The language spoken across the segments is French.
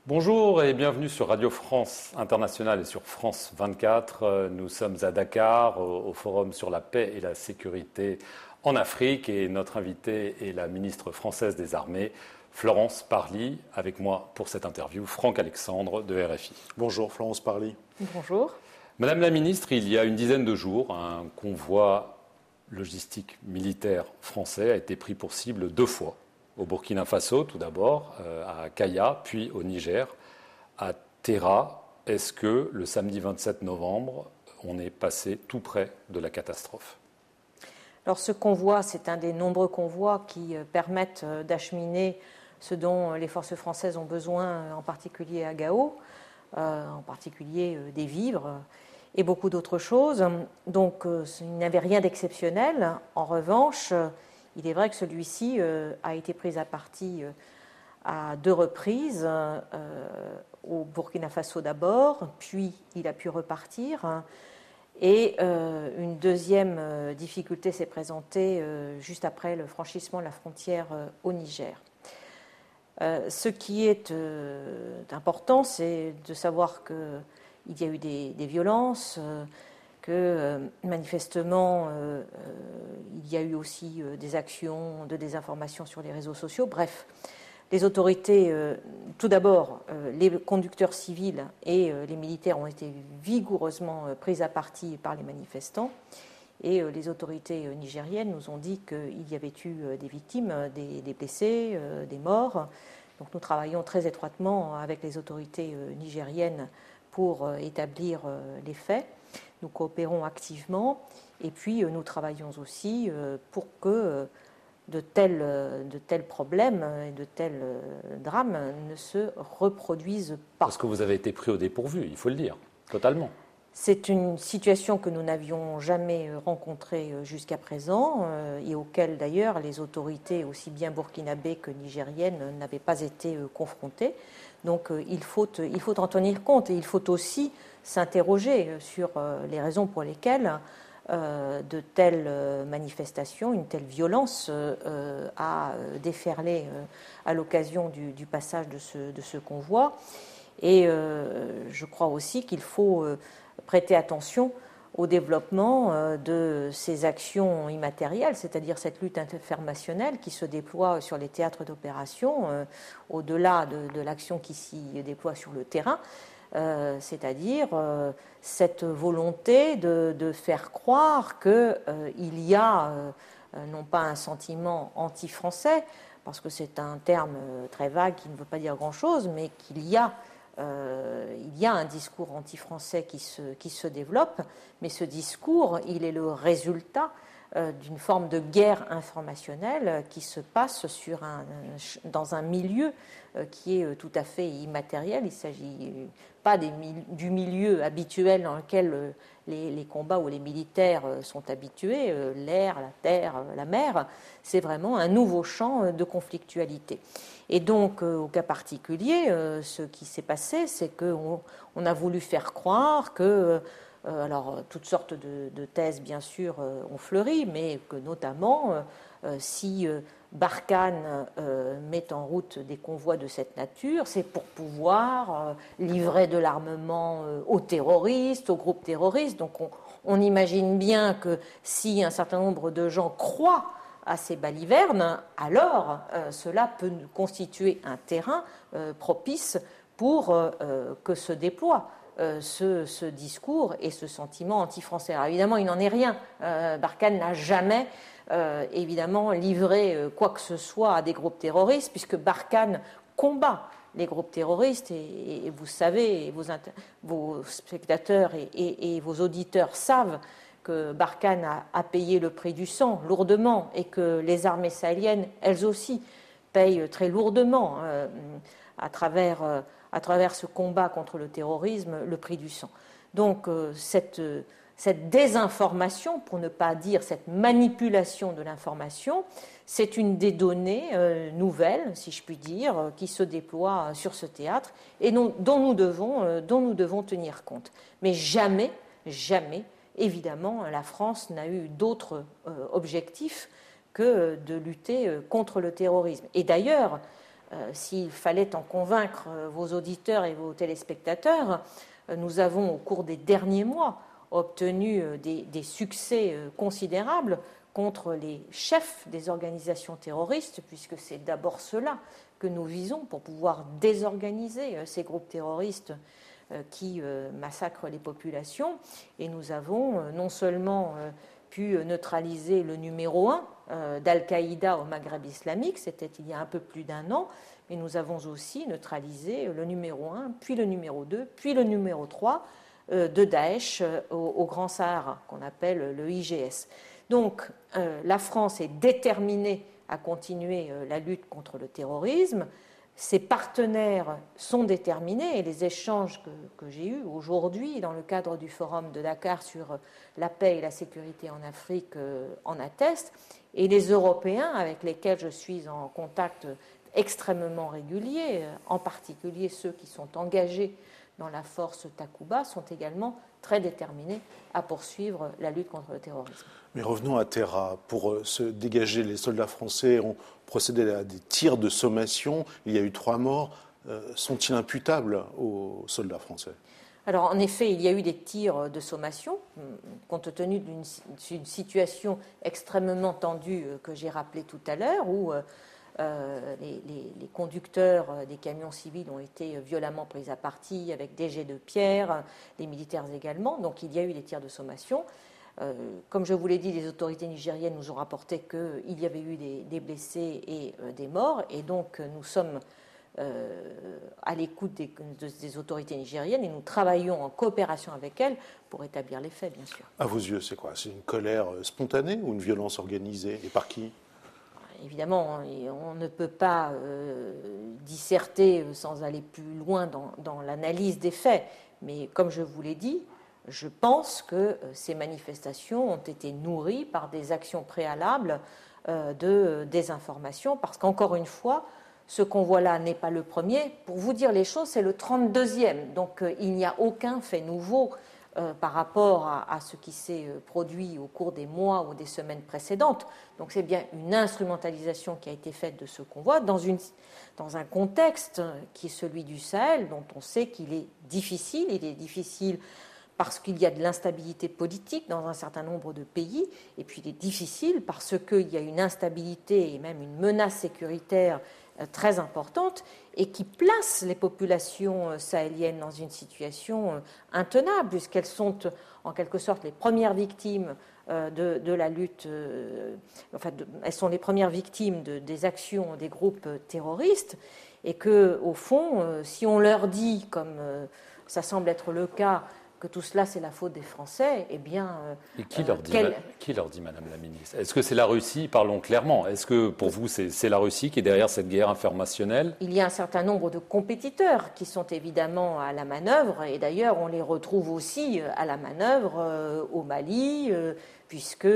Bonjour et bienvenue sur Radio France Internationale et sur France 24. Nous sommes à Dakar, au Forum sur la paix et la sécurité en Afrique. Et notre invitée est la ministre française des Armées, Florence Parly. Avec moi pour cette interview, Franck Alexandre de RFI. Bonjour Florence Parly. Bonjour. Madame la ministre, il y a une dizaine de jours, un convoi logistique militaire français a été pris pour cible 2 fois. Au Burkina Faso, tout d'abord, à Kaya, puis au Niger, à Terra. Est-ce que le samedi 27 novembre, on est passé tout près de la catastrophe ? Alors ce convoi, c'est un des nombreux convois qui permettent d'acheminer ce dont les forces françaises ont besoin, en particulier à Gao, en particulier des vivres et beaucoup d'autres choses. Donc il n'y avait rien d'exceptionnel. En revanche, il est vrai que celui-ci a été pris à partie à 2 reprises, au Burkina Faso d'abord, puis il a pu repartir. Et une deuxième difficulté s'est présentée juste après le franchissement de la frontière au Niger. Ce qui est important, c'est de savoir qu'il y a eu des violences, que manifestement il y a eu aussi des actions de désinformation sur les réseaux sociaux. Bref, les autorités, tout d'abord, les conducteurs civils et les militaires ont été vigoureusement pris à partie par les manifestants. Et les autorités nigériennes nous ont dit qu'il y avait eu des victimes, des blessés, des morts. Donc nous travaillons très étroitement avec les autorités nigériennes pour établir les faits. Nous coopérons activement et puis nous travaillons aussi pour que de tels problèmes et de tels drames ne se reproduisent pas. Parce que vous avez été pris au dépourvu, il faut le dire, totalement. C'est une situation que nous n'avions jamais rencontrée jusqu'à présent et auquel d'ailleurs les autorités aussi bien burkinabées que nigériennes n'avaient pas été confrontées. Donc il faut en tenir compte et il faut aussi s'interroger sur les raisons pour lesquelles de telles manifestations, une telle violence a déferlé à l'occasion du passage de ce convoi. Et je crois aussi qu'il faut prêter attention au développement de ces actions immatérielles, c'est-à-dire cette lutte informationnelle qui se déploie sur les théâtres d'opération, au-delà de l'action qui s'y déploie sur le terrain, c'est-à-dire cette volonté de faire croire qu'il y a non pas un sentiment anti-français, parce que c'est un terme très vague qui ne veut pas dire grand-chose, mais qu'il y a un discours anti-français qui se développe, mais ce discours, il est le résultat d'une forme de guerre informationnelle qui se passe dans un milieu qui est tout à fait immatériel. Il ne s'agit pas du milieu habituel dans lequel les combats où les militaires sont habitués, l'air, la terre, la mer. C'est vraiment un nouveau champ de conflictualité. Et donc, au cas particulier, ce qui s'est passé, c'est qu'on a voulu faire croire que, alors, toutes sortes de thèses, bien sûr, ont fleuri, mais que notamment, si Barkhane met en route des convois de cette nature, c'est pour pouvoir livrer de l'armement aux terroristes, aux groupes terroristes. Donc, on imagine bien que si un certain nombre de gens croient à ces balivernes, alors cela peut constituer un terrain propice pour que se déploie ce discours et ce sentiment anti-français. Alors évidemment, il n'en est rien. Barkhane n'a jamais évidemment livré quoi que ce soit à des groupes terroristes, puisque Barkhane combat les groupes terroristes, et vous savez, vos spectateurs et vos auditeurs savent que Barkhane a payé le prix du sang lourdement et que les armées sahéliennes, elles aussi, payent très lourdement à travers ce combat contre le terrorisme, le prix du sang. Donc cette désinformation, pour ne pas dire cette manipulation de l'information, c'est une des données nouvelles, si je puis dire, qui se déploient sur ce théâtre et dont nous devons tenir compte. Mais jamais, évidemment, la France n'a eu d'autre objectif que de lutter contre le terrorisme. Et d'ailleurs, s'il fallait en convaincre vos auditeurs et vos téléspectateurs, nous avons au cours des derniers mois obtenu des succès considérables contre les chefs des organisations terroristes, puisque c'est d'abord cela que nous visons pour pouvoir désorganiser ces groupes terroristes qui massacrent les populations. Et nous avons non seulement pu neutraliser le numéro 1 d'Al-Qaïda au Maghreb islamique, c'était il y a un peu plus d'un an, mais nous avons aussi neutralisé le numéro 1, puis le numéro 2, puis le numéro 3 de Daesh au Grand Sahara, qu'on appelle le IGS. Donc la France est déterminée à continuer la lutte contre le terrorisme. Ses partenaires sont déterminés et les échanges que j'ai eus aujourd'hui dans le cadre du forum de Dakar sur la paix et la sécurité en Afrique en attestent. Et les Européens avec lesquels je suis en contact extrêmement régulier, en particulier ceux qui sont engagés dans la force Takuba, sont également très déterminés à poursuivre la lutte contre le terrorisme. Mais revenons à Terra. Pour se dégager, les soldats français ont procédé à des tirs de sommation. Il y a eu 3 morts. Sont-ils imputables aux soldats français ? Alors, en effet, il y a eu des tirs de sommation, compte tenu d'une situation extrêmement tendue que j'ai rappelée tout à l'heure, où les conducteurs des camions civils ont été violemment pris à partie avec des jets de pierre, les militaires également. Donc il y a eu des tirs de sommation. Comme je vous l'ai dit, les autorités nigériennes nous ont rapporté qu'il y avait eu des blessés et des morts. Et donc nous sommes à l'écoute des autorités nigériennes et nous travaillons en coopération avec elles pour établir les faits, bien sûr. À vos yeux, c'est quoi ? C'est une colère spontanée ou une violence organisée ? Et par qui ? Évidemment, on ne peut pas disserter sans aller plus loin dans l'analyse des faits. Mais comme je vous l'ai dit, je pense que ces manifestations ont été nourries par des actions préalables de désinformation, parce qu'encore une fois, ce qu'on voit là n'est pas le premier. Pour vous dire les choses, c'est le 32e. Donc il n'y a aucun fait nouveau par rapport à ce qui s'est produit au cours des mois ou des semaines précédentes. Donc c'est bien une instrumentalisation qui a été faite de ce convoi dans un contexte qui est celui du Sahel, dont on sait qu'il est difficile. Il est difficile parce qu'il y a de l'instabilité politique dans un certain nombre de pays, et puis il est difficile parce qu'il y a une instabilité et même une menace sécuritaire très importante et qui place les populations sahéliennes dans une situation intenable, puisqu'elles sont en quelque sorte les premières victimes de la lutte, elles sont les premières victimes des actions des groupes terroristes, et que, au fond, si on leur dit, comme ça semble être le cas, que tout cela c'est la faute des Français, eh bien... Et qui leur dit, Madame la Ministre ? Est-ce que c'est la Russie ? Parlons clairement. Est-ce que pour vous c'est la Russie qui est derrière cette guerre informationnelle ? Il y a un certain nombre de compétiteurs qui sont évidemment à la manœuvre, et d'ailleurs on les retrouve aussi à la manœuvre au Mali, puisque,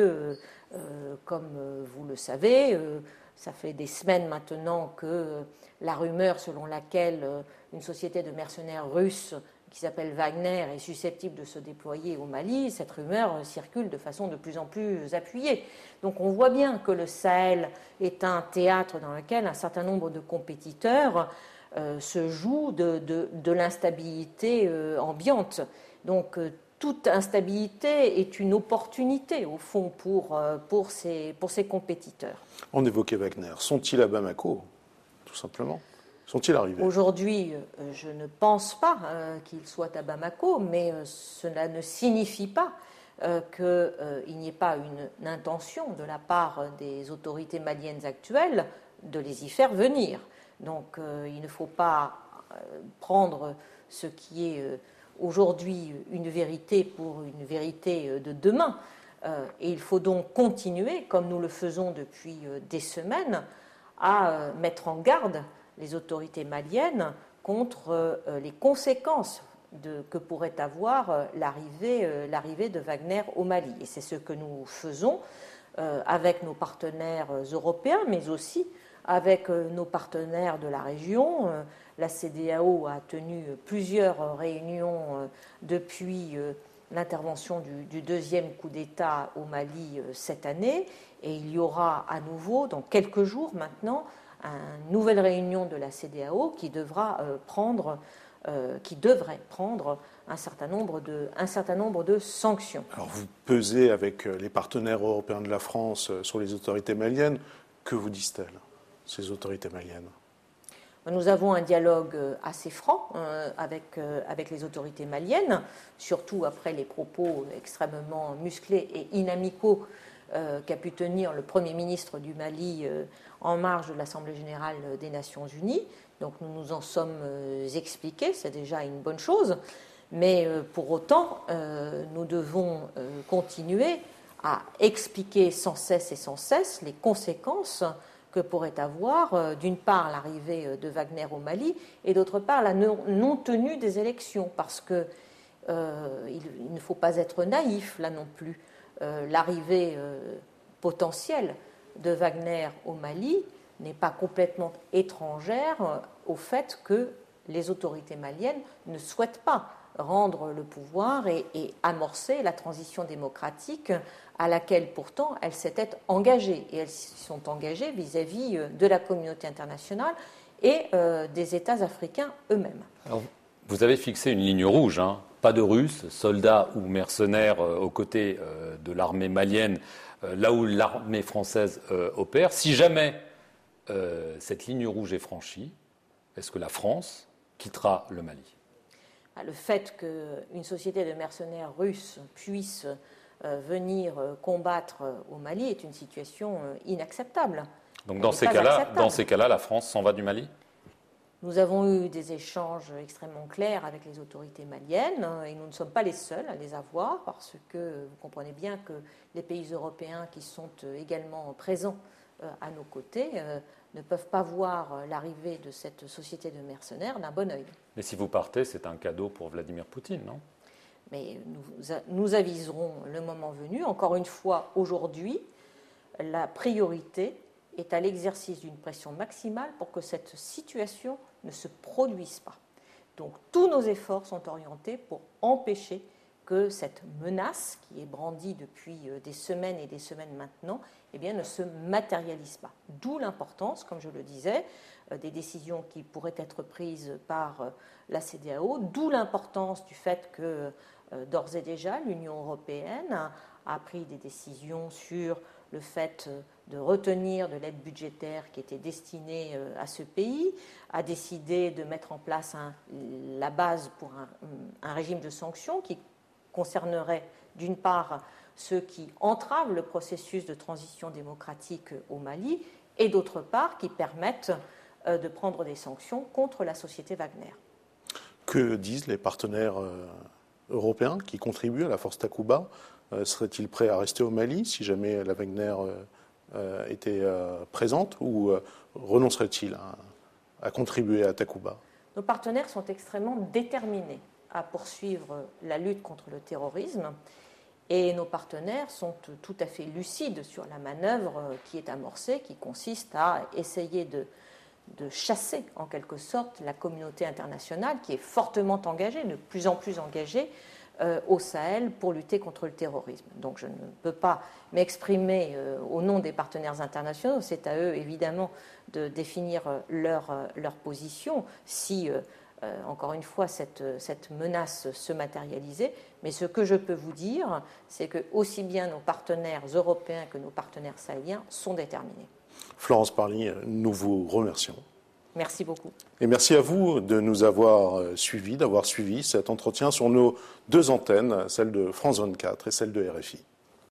comme vous le savez, ça fait des semaines maintenant que la rumeur selon laquelle une société de mercenaires russes qui s'appelle Wagner est susceptible de se déployer au Mali, cette rumeur circule de façon de plus en plus appuyée. Donc on voit bien que le Sahel est un théâtre dans lequel un certain nombre de compétiteurs se jouent de l'instabilité ambiante. Donc toute instabilité est une opportunité, au fond, pour ces compétiteurs. On évoquait Wagner. Sont-ils à Bamako, tout simplement ? Sont-ils arrivés ? Aujourd'hui, je ne pense pas qu'ils soient à Bamako, mais cela ne signifie pas qu'il n'y ait pas une intention de la part des autorités maliennes actuelles de les y faire venir. Donc il ne faut pas prendre ce qui est aujourd'hui une vérité pour une vérité de demain. Et il faut donc continuer, comme nous le faisons depuis des semaines, à mettre en garde les autorités maliennes contre les conséquences que pourrait avoir l'arrivée de Wagner au Mali. Et c'est ce que nous faisons avec nos partenaires européens, mais aussi avec nos partenaires de la région. La CEDEAO a tenu plusieurs réunions depuis l'intervention du deuxième coup d'État au Mali cette année, et il y aura à nouveau, dans quelques jours maintenant, une nouvelle réunion de la CEDEAO qui devrait prendre un certain nombre de sanctions. Alors vous pesez avec les partenaires européens de la France sur les autorités maliennes. Que vous disent-elles, ces autorités maliennes ? Nous avons un dialogue assez franc avec les autorités maliennes, surtout après les propos extrêmement musclés et inamicaux qu'a pu tenir le Premier ministre du Mali en marge de l'Assemblée générale des Nations unies. Donc nous nous en sommes expliqués, c'est déjà une bonne chose, mais pour autant, nous devons continuer à expliquer sans cesse les conséquences que pourrait avoir, d'une part, l'arrivée de Wagner au Mali et d'autre part, la non-tenue des élections, parce qu'il ne faut pas être naïf là non plus. L'arrivée potentielle de Wagner au Mali n'est pas complètement étrangère au fait que les autorités maliennes ne souhaitent pas rendre le pouvoir et amorcer la transition démocratique à laquelle pourtant elles s'étaient engagées. Et elles s'y sont engagées vis-à-vis de la communauté internationale et des États africains eux-mêmes. Alors, vous avez fixé une ligne rouge, hein. Pas de Russes, soldats ou mercenaires aux côtés de l'armée malienne, là où l'armée française opère. Si jamais cette ligne rouge est franchie, est-ce que la France quittera le Mali ? Le fait qu'une société de mercenaires russes puisse venir combattre au Mali est une situation inacceptable. Donc dans ces cas-là, la France s'en va du Mali ? Nous avons eu des échanges extrêmement clairs avec les autorités maliennes et nous ne sommes pas les seuls à les avoir parce que vous comprenez bien que les pays européens qui sont également présents à nos côtés ne peuvent pas voir l'arrivée de cette société de mercenaires d'un bon œil. Mais si vous partez, c'est un cadeau pour Vladimir Poutine, non ? Mais nous aviserons le moment venu. Encore une fois, aujourd'hui, la priorité est à l'exercice d'une pression maximale pour que cette situation ne se produise pas. Donc tous nos efforts sont orientés pour empêcher que cette menace, qui est brandie depuis des semaines et des semaines maintenant, ne se matérialise pas. D'où l'importance, comme je le disais, des décisions qui pourraient être prises par la CEDEAO, d'où l'importance du fait que, d'ores et déjà, l'Union européenne a pris des décisions sur le fait de retenir de l'aide budgétaire qui était destinée à ce pays, a décidé de mettre en place la base pour un régime de sanctions qui concernerait d'une part ceux qui entravent le processus de transition démocratique au Mali et d'autre part qui permettent de prendre des sanctions contre la société Wagner. Que disent les partenaires européens qui contribuent à la force Takuba ? Seraient-ils prêts à rester au Mali si jamais la Wagner était présente ou renonceraient-ils à contribuer à Takuba ? Nos partenaires sont extrêmement déterminés à poursuivre la lutte contre le terrorisme et nos partenaires sont tout à fait lucides sur la manœuvre qui est amorcée, qui consiste à essayer de chasser en quelque sorte la communauté internationale qui est fortement engagée, de plus en plus engagée au Sahel pour lutter contre le terrorisme. Donc je ne peux pas m'exprimer au nom des partenaires internationaux, c'est à eux évidemment de définir leur position si, encore une fois, cette menace se matérialisait. Mais ce que je peux vous dire, c'est que aussi bien nos partenaires européens que nos partenaires sahéliens sont déterminés. Florence Parly, nous vous remercions. Merci beaucoup. Et merci à vous de nous avoir suivis, d'avoir suivi cet entretien sur nos deux antennes, celle de France 24 et celle de RFI.